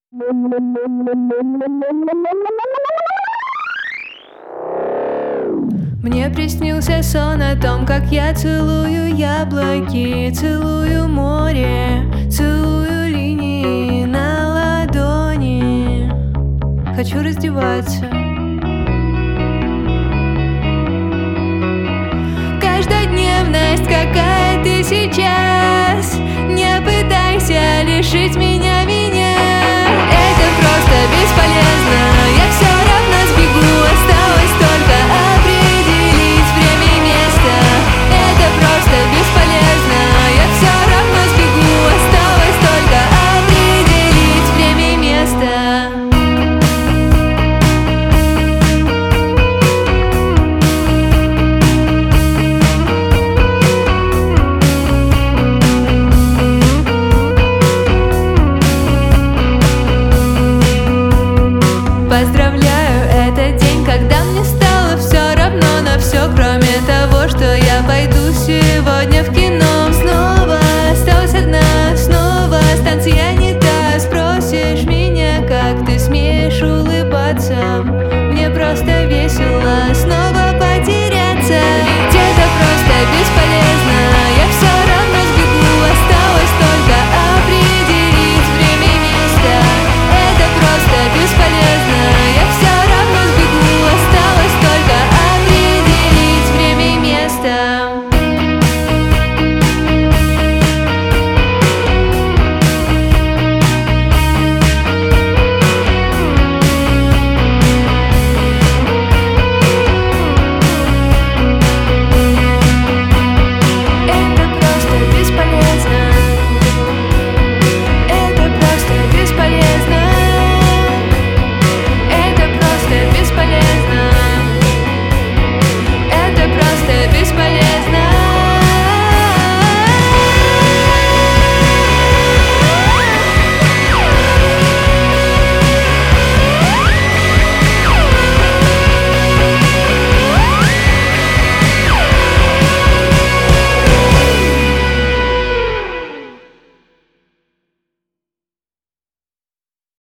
Мне приснился сон о том, как я целую яблоки, целую море, целую линии на ладони. Хочу раздеваться. Каждодневность, какая ты сейчас. Не пытайся лишить меня. Это просто бесполезно. Я все равно сбегу. Осталось только определить время и место. Это просто бесполезно. Я все равно сбегу. Осталось только определить время и место. Поздравляю, это день, когда мне стало все равно на все, кроме того, что я пойду сегодня в кино.